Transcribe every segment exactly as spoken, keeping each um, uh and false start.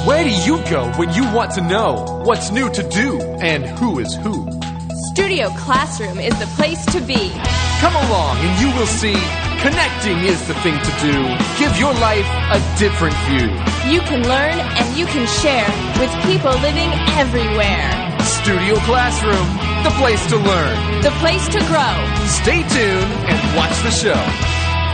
Where do you go when you want to know what's new to do and who is who? Studio Classroom is the place to be. Come along and you will see connecting is the thing to do. Give your life a different view. You can learn and you can share with people living everywhere. Studio Classroom, the place to learn. The place to grow. Stay tuned and watch the show.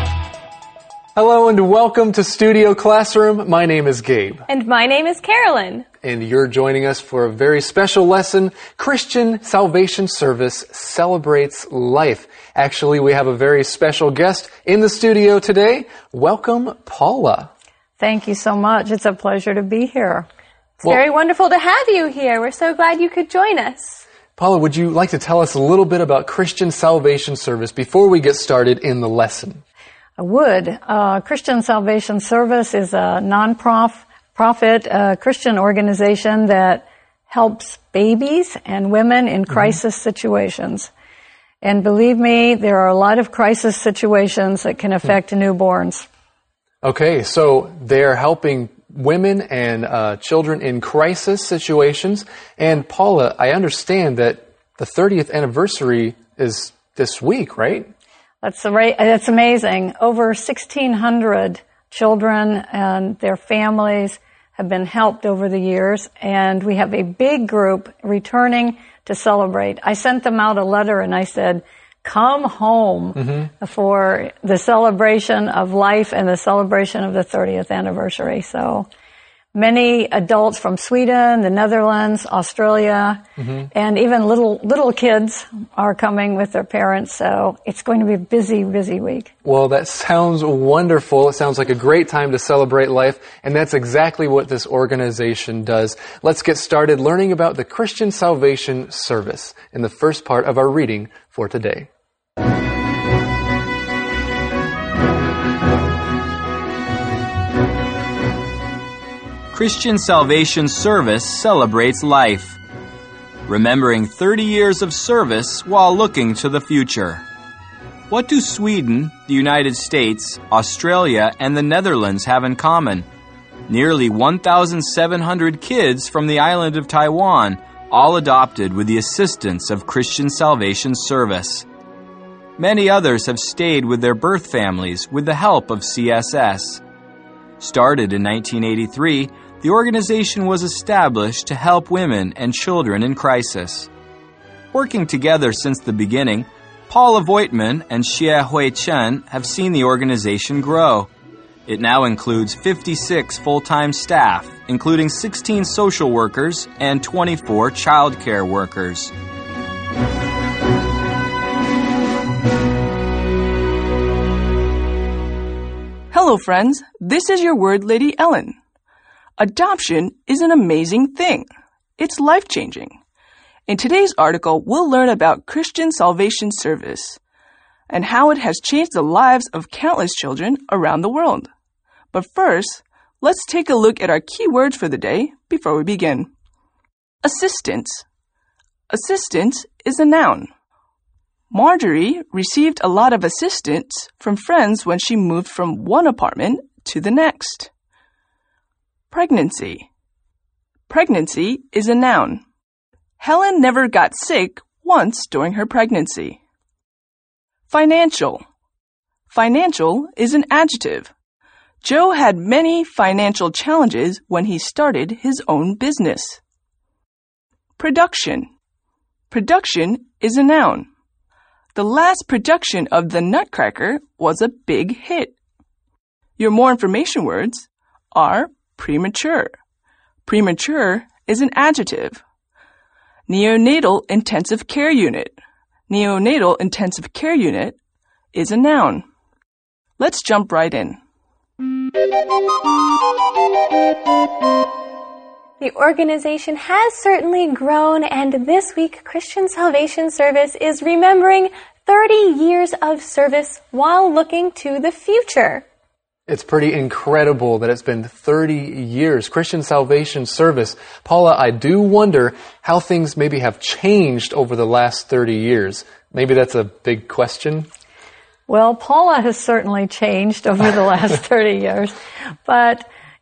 Hello and welcome to Studio Classroom. My name is Gabe. And my name is Carolyn. And you're joining us for a very special lesson. Christian Salvation Service celebrates life. Actually, we have a very special guest in the studio today. Welcome, Paula. Thank you so much. It's a pleasure to be here. It's well, very wonderful to have you here. We're so glad you could join us. Paula, would you like to tell us a little bit about Christian Salvation Service before we get started in the lesson? I would. Uh, Christian Salvation Service is a non-profit uh, Christian organization that helps babies and women in crisis mm-hmm. situations. And believe me, there are a lot of crisis situations that can affect mm-hmm. newborns. Okay, so they're helping women and uh, children in crisis situations. And Paula, I understand that the thirtieth anniversary is this week, right? That's right. That's amazing. Over sixteen hundred children and their families have been helped over the years, and we have a big group returning to celebrate. I sent them out a letter and I said, come home mm-hmm. for the celebration of life and the celebration of the thirtieth anniversary. So many adults from Sweden, the Netherlands, Australia, mm-hmm. and even little little kids are coming with their parents. So it's going to be a busy, busy week. Well, that sounds wonderful. It sounds like a great time to celebrate life, and that's exactly what this organization does. Let's get started learning about the Christian Salvation Service in the first part of our reading for today. Christian Salvation Service celebrates life, remembering thirty years of service while looking to the future. What do Sweden, the United States, Australia, and the Netherlands have in common? Nearly one thousand seven hundred kids from the island of Taiwan, all adopted with the assistance of Christian Salvation Service. Many others have stayed with their birth families with the help of C S S. Started in nineteen eighty-three, the organization was established to help women and children in crisis. Working together since the beginning, Paula Voigtman and Xie Hui Chen have seen the organization grow. It now includes fifty-six full-time staff, including sixteen social workers and twenty-four child care workers. Hello, friends. This is your word lady, Ellen. Adoption is an amazing thing. It's life-changing. In today's article, we'll learn about Christian Salvation Service and how it has changed the lives of countless children around the world. But first, let's take a look at our key words for the day before we begin. Assistance. Assistance is a noun. Marjorie received a lot of assistance from friends when she moved from one apartment to the next. Pregnancy. Pregnancy is a noun. Helen never got sick once during her pregnancy. Financial. Financial is an adjective. Joe had many financial challenges when he started his own business. Production. Production is a noun. The last production of The Nutcracker was a big hit. Your more information words are premature. Premature is an adjective. Neonatal intensive care unit. Neonatal intensive care unit is a noun. Let's jump right in. The organization has certainly grown, and this week Christian Salvation Service is remembering thirty years of service while looking to the future. It's pretty incredible that it's been thirty years. Christian Salvation Service. Paula, I do wonder how things maybe have changed over the last thirty years. Maybe that's a big question. Well, Paula has certainly changed over the last thirty years, but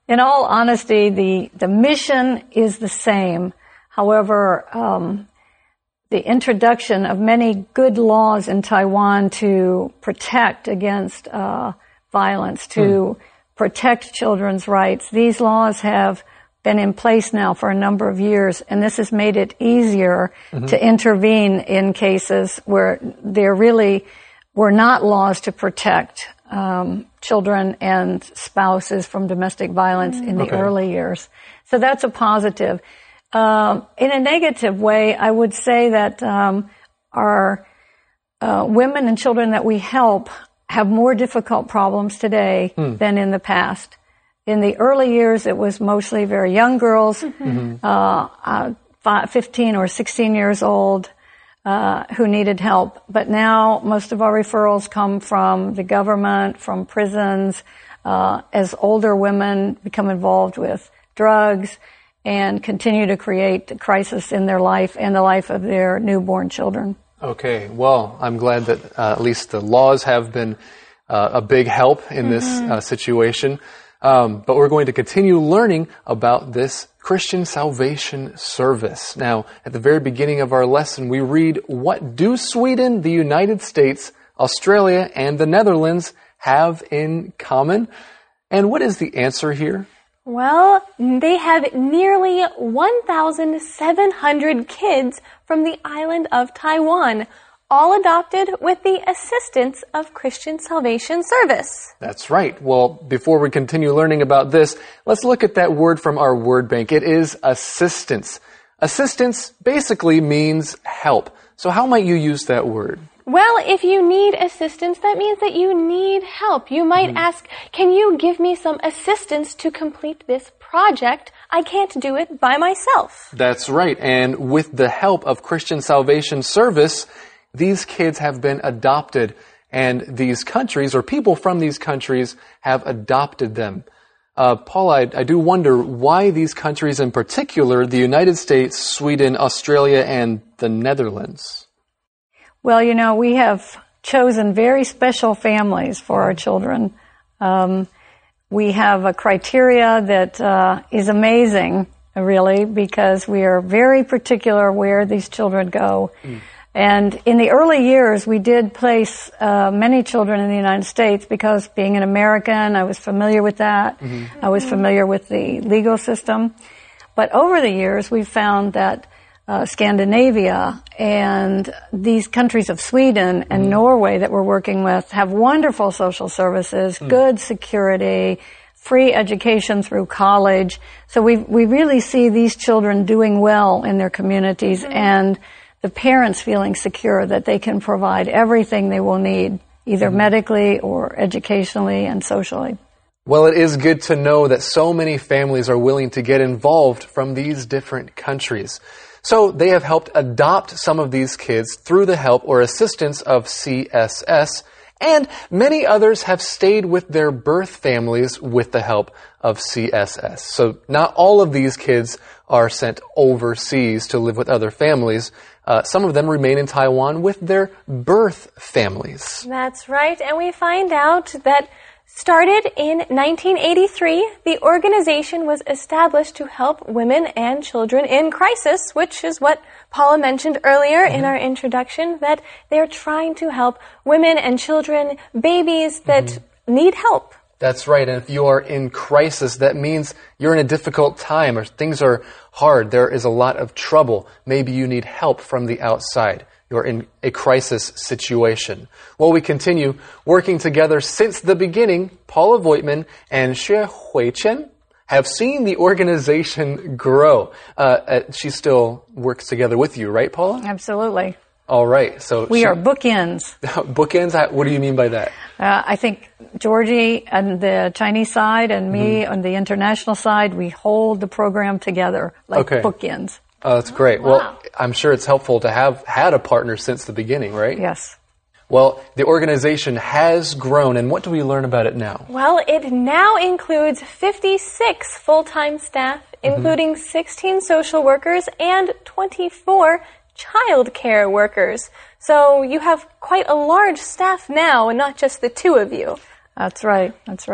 In all honesty, the, the mission is the same. However, um, the introduction of many good laws in Taiwan to protect against uh, violence, to mm. protect children's rights, these laws have been in place now for a number of years, and this has made it easier mm-hmm. to intervene in cases where there really were not laws to protect um, children and spouses from domestic violence mm-hmm. in the okay. early years. So that's a positive. Um, in a negative way, I would say that um, our uh, women and children that we help have more difficult problems today mm. than in the past. In the early years, it was mostly very young girls, mm-hmm. uh, uh, five, fifteen or sixteen years old, uh, who needed help. But now most of our referrals come from the government, from prisons, uh, as older women become involved with drugs and continue to create a crisis in their life and the life of their newborn children. Okay, well, I'm glad that uh, at least the laws have been uh, a big help in mm-hmm. this uh, situation. Um, but we're going to continue learning about this Christian Salvation Service. Now, at the very beginning of our lesson, we read, what do Sweden, the United States, Australia, and the Netherlands have in common? And what is the answer here? Well, they have nearly one thousand seven hundred kids from the island of Taiwan, all adopted with the assistance of Christian Salvation Service. That's right. Well, before we continue learning about this, let's look at that word from our word bank. It is assistance. Assistance basically means help. So how might you use that word? Well, if you need assistance, that means that you need help. You might mm-hmm. ask, can you give me some assistance to complete this project? I can't do it by myself. That's right. And with the help of Christian Salvation Service, these kids have been adopted, and these countries, or people from these countries, have adopted them. Uh, Paul, I, I do wonder why these countries in particular, the United States, Sweden, Australia, and the Netherlands. Well, you know, we have chosen very special families for our children. Um, we have a criteria that uh, is amazing, really, because we are very particular where these children go. Mm. And in the early years, we did place uh, many children in the United States because being an American, I was familiar with that. Mm-hmm. I was familiar with the legal system. But over the years, we've found that uh, Scandinavia and these countries of Sweden and mm-hmm. Norway that we're working with have wonderful social services, mm. good security, free education through college. So we we really see these children doing well in their communities mm-hmm. and the parents feeling secure that they can provide everything they will need, either mm-hmm. medically or educationally and socially. Well, it is good to know that so many families are willing to get involved from these different countries. So they have helped adopt some of these kids through the help or assistance of C S S, and many others have stayed with their birth families with the help of C S S. So not all of these kids are sent overseas to live with other families. Uh, some of them remain in Taiwan with their birth families. That's right. And we find out that started in nineteen eighty-three, the organization was established to help women and children in crisis, which is what Paula mentioned earlier mm-hmm. in our introduction, that they're trying to help women and children, babies that mm-hmm. need help. That's right. And if you are in crisis, that means you're in a difficult time or things are hard. There is a lot of trouble. Maybe you need help from the outside. You're in a crisis situation. Well, we continue working together since the beginning. Paula Voigtman and Xue Huichen have seen the organization grow. Uh, she still works together with you, right, Paula? Absolutely. All right. So we she, are bookends. Bookends? What do you mean by that? Uh, I think Georgie on the Chinese side and me mm-hmm. on the international side, we hold the program together like okay. bookends. Oh, that's great. Oh, wow. Well, I'm sure it's helpful to have had a partner since the beginning, right? Yes. Well, the organization has grown, and what do we learn about it now? Well, it now includes fifty-six full-time staff, mm-hmm. including sixteen social workers and twenty-four child care workers. So you have quite a large staff now, and not just the two of you. That's right. That's right.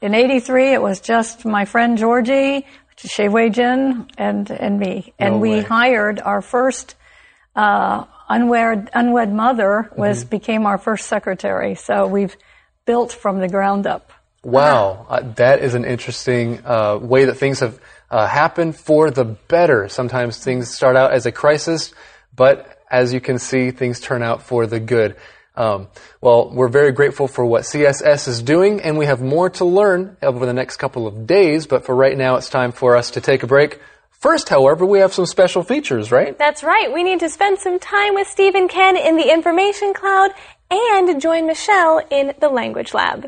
In eighty-three, it was just my friend Georgie, Shea Wei Jin, and, and me. And No we way. hired our first uh, unwed, unwed mother, was Mm-hmm. became our first secretary. So we've built from the ground up. Wow, uh, that is an interesting uh, way that things have uh, happened for the better. Sometimes things start out as a crisis, but as you can see, things turn out for the good. Um, well, we're very grateful for what C S S is doing, and we have more to learn over the next couple of days, but for right now, it's time for us to take a break. First, however, we have some special features, right? That's right. We need to spend some time with Steve and Ken in the Information Cloud and join Michelle in the Language Lab.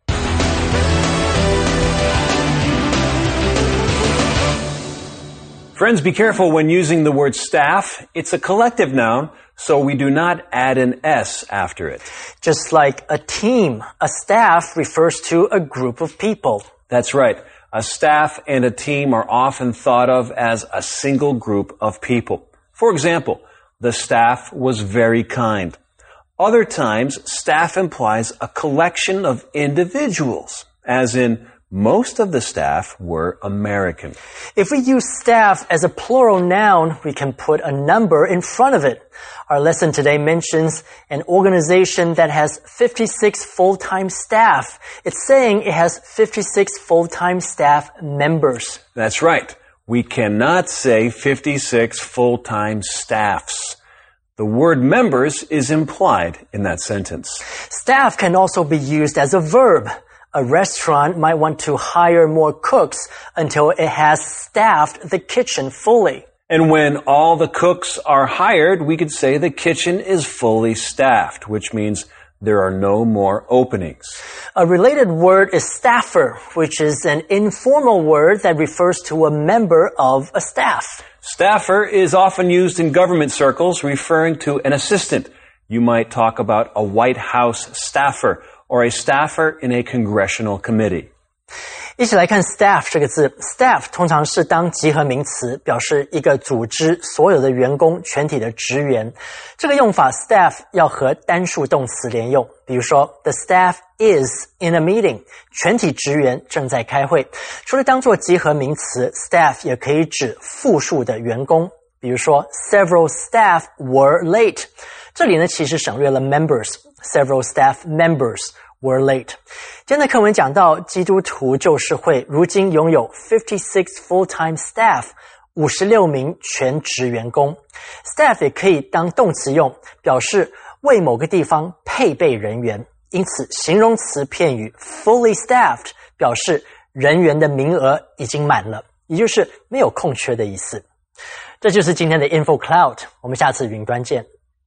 Friends, be careful when using the word staff. It's a collective noun, so we do not add an S after it. Just like a team, a staff refers to a group of people. That's right. A staff and a team are often thought of as a single group of people. For example, the staff was very kind. Other times, staff implies a collection of individuals, as in, most of the staff were American. If we use staff as a plural noun, we can put a number in front of it. Our lesson today mentions an organization that has fifty-six full-time staff. It's saying it has fifty-six full-time staff members. That's right. We cannot say fifty-six full-time staffs. The word members is implied in that sentence. Staff can also be used as a verb. A restaurant might want to hire more cooks until it has staffed the kitchen fully. And when all the cooks are hired, we could say the kitchen is fully staffed, which means there are no more openings. A related word is staffer, which is an informal word that refers to a member of a staff. Staffer is often used in government circles, referring to an assistant. You might talk about a White House staffer or a staffer in a congressional committee. 一起来看 staff 这个字 staff 通常是当集合名词，表示一个组织所有的员工全体的职员。这个用法 staff 要和单数动词连用，比如说 the staff is in a meeting， 全体职员正在开会。除了当作集合名词 staff 也可以指复数的员工，比如说 several staff were late， 这里呢其实省略了 members， several staff members were late. 今天的课文讲到基督徒救世会如今拥有fifty-six full-time staff， 五十六名全职员工。staff 也可以当动词用，表示为某个地方配备人员。因此形容词片语 fully staffed 表示人员的名额已经满了，也就是没有空缺的意思。这就是今天的 Info Cloud， 我们下次云端见。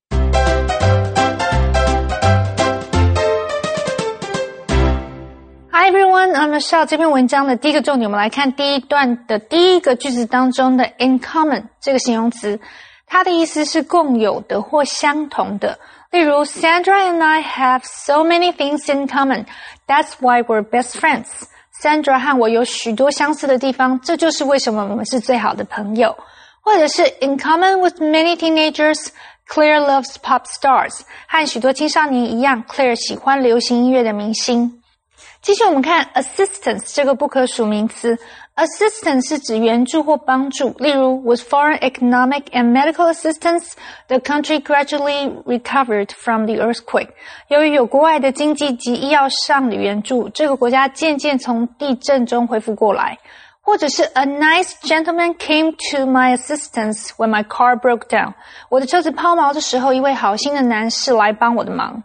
Hi everyone, I'm Michelle. 这篇文章的第一个重点，我们来看第一段的第一个句子当中的 in common 这个形容词，它的意思是共有的或相同的。例如 Sandra and I have so many things in common. That's why we're best friends. Sandra 和我有许多相似的地方，这就是为什么我们是最好的朋友。或者是 in common with many teenagers, Claire loves pop stars. 和许多青少年一样 Claire 喜欢流行音乐的明星。继续我们看 assistance 这个不可数名词 assistance 是指援助或帮助，例如 with foreign economic and medical assistance, the country gradually recovered from the earthquake. 由于有国外的经济及医药上的援助，这个国家渐渐从地震中恢复过来。或者是 a nice gentleman came to my assistance when my car broke down. 我的车子抛锚的时候，一位好心的男士来帮我的忙。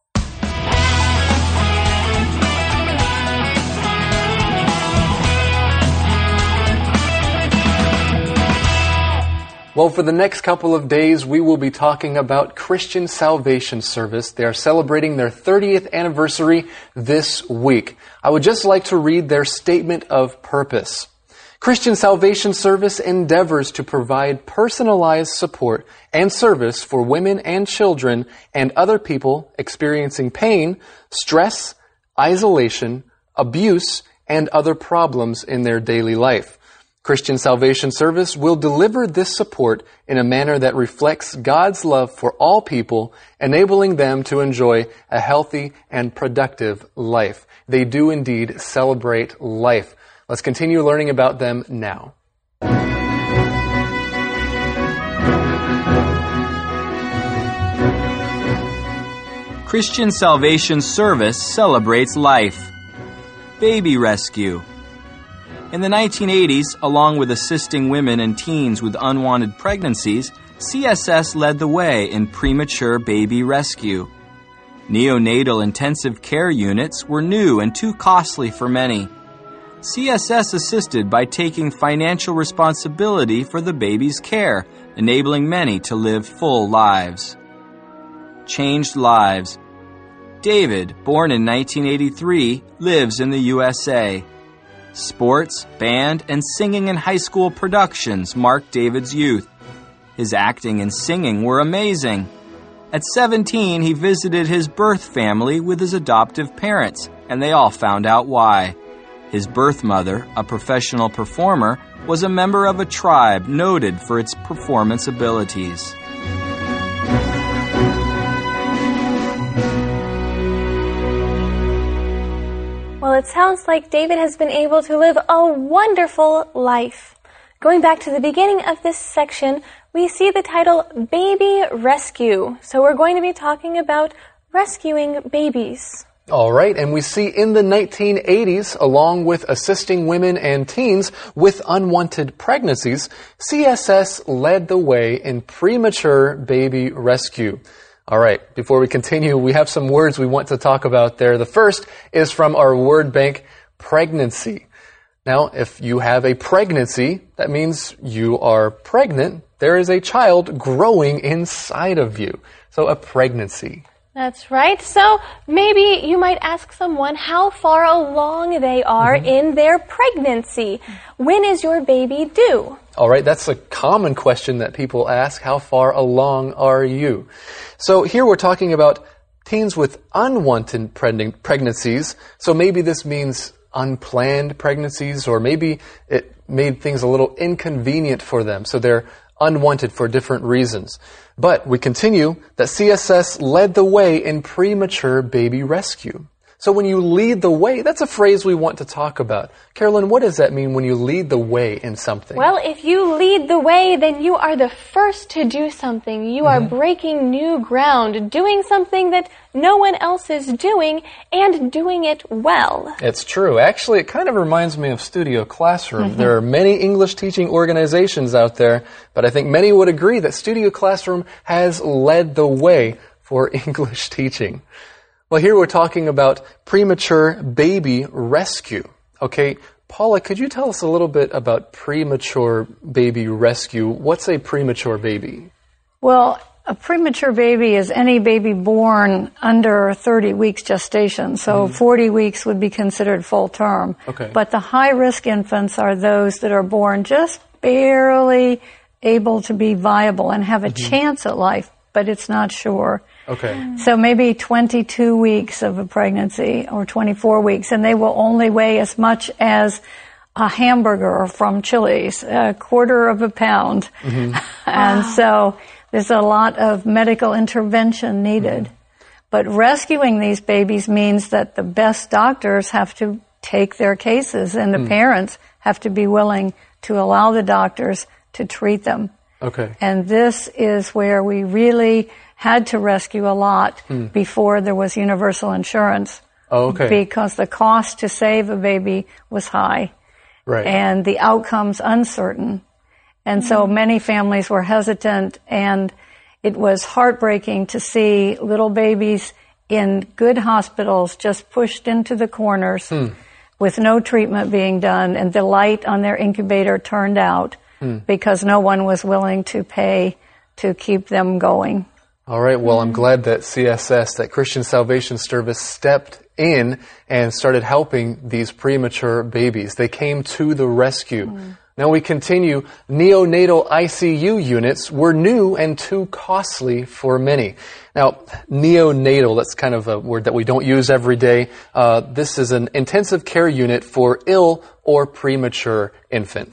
Well, for the next couple of days, we will be talking about Christian Salvation Service. They are celebrating their thirtieth anniversary this week. I would just like to read their statement of purpose. Christian Salvation Service endeavors to provide personalized support and service for women and children and other people experiencing pain, stress, isolation, abuse, and other problems in their daily life. Christian Salvation Service will deliver this support in a manner that reflects God's love for all people, enabling them to enjoy a healthy and productive life. They do indeed celebrate life. Let's continue learning about them now. Christian Salvation Service celebrates life. Baby rescue. In the nineteen eighties, along with assisting women and teens with unwanted pregnancies, C S S led the way in premature baby rescue. Neonatal intensive care units were new and too costly for many. C S S assisted by taking financial responsibility for the baby's care, enabling many to live full lives. Changed lives. David, born in nineteen eighty-three, lives in the U S A. Sports, band, and singing in high school productions marked David's youth. His acting and singing were amazing. At seventeen, he visited his birth family with his adoptive parents, and they all found out why. His birth mother, a professional performer, was a member of a tribe noted for its performance abilities. Well, it sounds like David has been able to live a wonderful life. Going back to the beginning of this section, we see the title Baby Rescue. So we're going to be talking about rescuing babies. All right, and we see in the nineteen eighties, along with assisting women and teens with unwanted pregnancies, C S S led the way in premature baby rescue. All right, before we continue, we have some words we want to talk about there. The first is from our word bank, pregnancy. Now, if you have a pregnancy, that means you are pregnant. There is a child growing inside of you. So a pregnancy. That's right. So maybe you might ask someone how far along they are mm-hmm. in their pregnancy. When is your baby due? All right, that's a common question that people ask. How far along are you? So here we're talking about teens with unwanted pregnancies. So maybe this means unplanned pregnancies, or maybe it made things a little inconvenient for them. So they're unwanted for different reasons. But we continue that C S S led the way in premature baby rescue. So when you lead the way, that's a phrase we want to talk about. Carolyn, what does that mean when you lead the way in something? Well, if you lead the way, then you are the first to do something. You mm-hmm. are breaking new ground, doing something that no one else is doing, and doing it well. It's true. Actually, it kind of reminds me of Studio Classroom. Mm-hmm. There are many English teaching organizations out there, but I think many would agree that Studio Classroom has led the way for English teaching. Well, here we're talking about premature baby rescue. Okay, Paula, could you tell us a little bit about premature baby rescue? What's a premature baby? Well, a premature baby is any baby born under thirty weeks gestation. So mm. forty weeks would be considered full term. Okay. But the high-risk infants are those that are born just barely able to be viable and have a mm-hmm. chance at life, but it's not sure. Okay. So maybe twenty-two weeks of a pregnancy or twenty-four weeks, and they will only weigh as much as a hamburger from Chili's, a quarter of a pound. Mm-hmm. And wow. so there's a lot of medical intervention needed. Mm-hmm. But rescuing these babies means that the best doctors have to take their cases, and the mm. parents have to be willing to allow the doctors to treat them. Okay. And this is where we really had to rescue a lot mm. before there was universal insurance. Oh, okay. Because the cost to save a baby was high. Right. And the outcomes uncertain. And mm. so many families were hesitant, and it was heartbreaking to see little babies in good hospitals just pushed into the corners mm. with no treatment being done, and the light on their incubator turned out mm. because no one was willing to pay to keep them going. All right, well, I'm glad that C S S, that Christian Salvation Service, stepped in and started helping these premature babies. They came to the rescue. Mm. Now we continue. Neonatal I C U units were new and too costly for many. Now, neonatal, that's kind of a word that we don't use every day. Uh, this is an intensive care unit for ill or premature infants.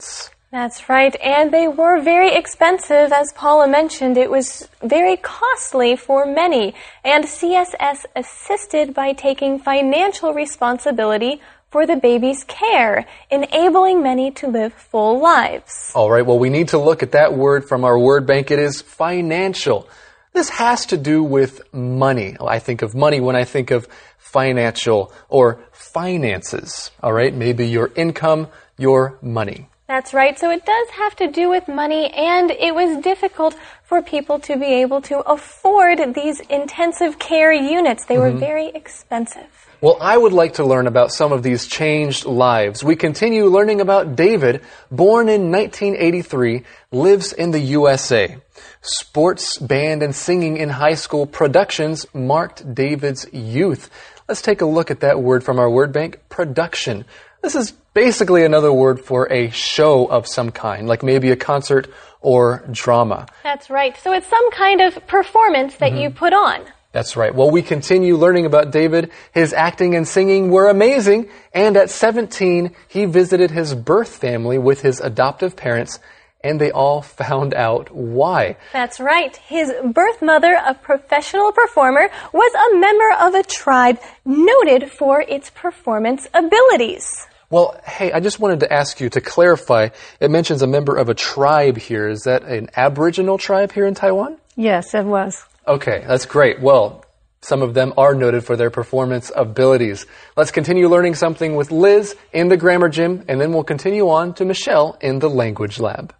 That's right, and they were very expensive, as Paula mentioned. It was very costly for many, and C S S assisted by taking financial responsibility for the baby's care, enabling many to live full lives. All right, well, we need to look at that word from our word bank. It is financial. This has to do with money. I think of money when I think of financial or finances. All right, maybe your income, your money. That's right. So it does have to do with money, and it was difficult for people to be able to afford these intensive care units. They were mm-hmm. very expensive. Well, I would like to learn about some of these changed lives. We continue learning about David, born in nineteen eighty-three, lives in the U S A. Sports, band, and singing in high school productions marked David's youth. Let's take a look at that word from our word bank, production. This is basically another word for a show of some kind, like maybe a concert or drama. That's right. So it's some kind of performance that mm-hmm. you put on. That's right. Well, we continue learning about David. His acting and singing were amazing, and at seventeen, he visited his birth family with his adoptive parents, and they all found out why. That's right. His birth mother, a professional performer, was a member of a tribe noted for its performance abilities. Well, hey, I just wanted to ask you to clarify. It mentions a member of a tribe here. Is that an Aboriginal tribe here in Taiwan? Yes, it was. Okay, that's great. Well, some of them are noted for their performance abilities. Let's continue learning something with Liz in the Grammar Gym, and then we'll continue on to Michelle in the Language Lab.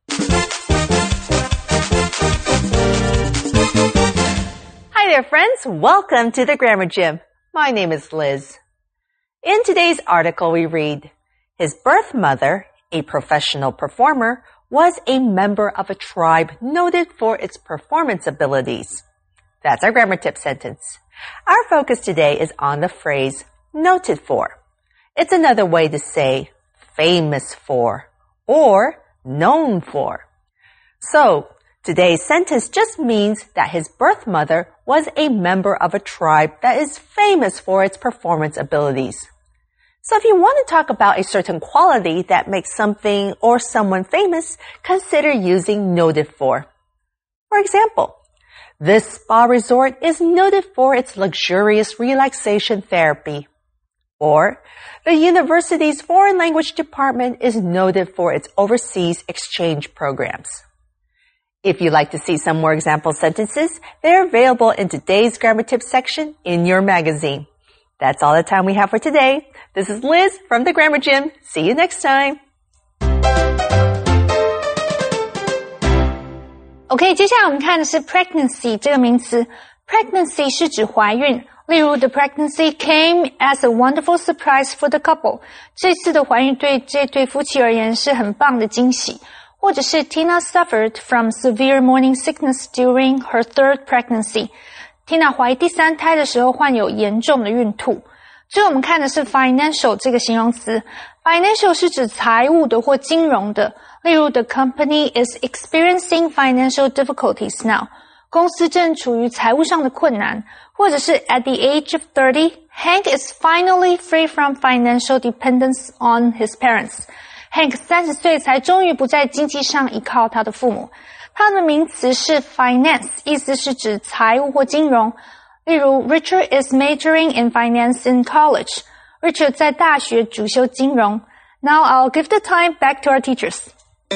Hi there, friends. Welcome to the Grammar Gym. My name is Liz. In today's article, we read, his birth mother, a professional performer, was a member of a tribe noted for its performance abilities. That's our grammar tip sentence. Our focus today is on the phrase noted for. It's another way to say famous for or known for. So, today's sentence just means that his birth mother was a member of a tribe that is famous for its performance abilities. So if you want to talk about a certain quality that makes something or someone famous, consider using noted for. For example, this spa resort is noted for its luxurious relaxation therapy. Or, the university's foreign language department is noted for its overseas exchange programs. If you'd like to see some more example sentences, they're available in today's grammar tips section in your magazine. That's all the time we have for today. This is Liz from the Grammar Gym. See you next time. OK， 接下来我们看的是 pregnancy 这个名词。Pregnancy 是指怀孕，例如 The pregnancy came as a wonderful surprise for the couple。这次的怀孕对这对夫妻而言是很棒的惊喜。或者是 Tina suffered from severe morning sickness during her third pregnancy。Tina 怀第三胎的时候患有严重的孕吐。最后我们看的是 financial 这个形容词。Financial 是指财务的或金融的，例如 The company is experiencing financial difficulties now。公司正处于财务上的困难。或者是 At the age of thirty, Hank is finally free from financial dependence on his parents。Hank 三十岁才终于不在经济上依靠他的父母。它的名词是 finance， 意思是指财务或金融。例如 Richard is majoring in finance in college. Richard 在大学主修金融。Now I'll give the time back to our teachers.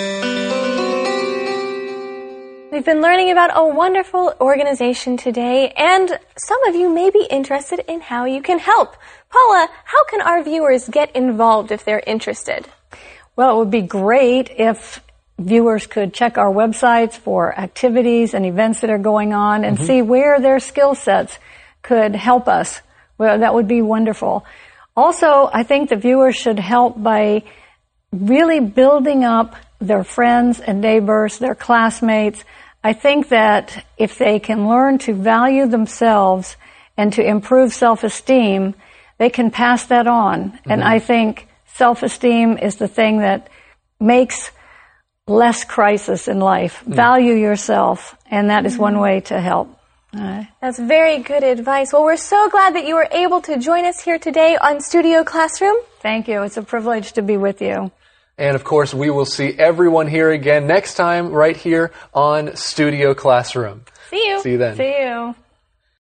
We've been learning about a wonderful organization today, and some of you may be interested in how you can help. Paula, how can our viewers get involved if they're interested? Well, it would be great if viewers could check our websites for activities and events that are going on and mm-hmm. see where their skill sets could help us. Well, that would be wonderful. Also, I think the viewers should help by really building up their friends and neighbors, their classmates. I think that if they can learn to value themselves and to improve self-esteem, they can pass that on. Mm-hmm. And I think self-esteem is the thing that makes less crisis in life. Mm. Value yourself, and that is mm-hmm. one way to help. Uh, That's very good advice. Well, we're so glad that you were able to join us here today on Studio Classroom. Thank you. It's a privilege to be with you. And of course, we will see everyone here again next time right here on Studio Classroom. See you. See you then. See you.